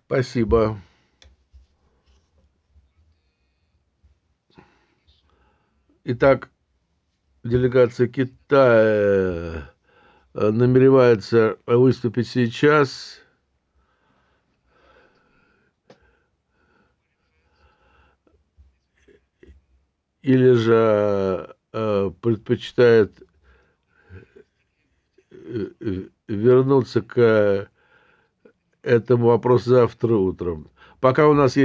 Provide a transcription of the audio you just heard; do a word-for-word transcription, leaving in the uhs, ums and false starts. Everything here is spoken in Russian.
Спасибо. Итак, делегация Китая э, намеревается выступить сейчас. Или же э, предпочитает э, э, вернуться к этому вопросу завтра утром. Пока у нас есть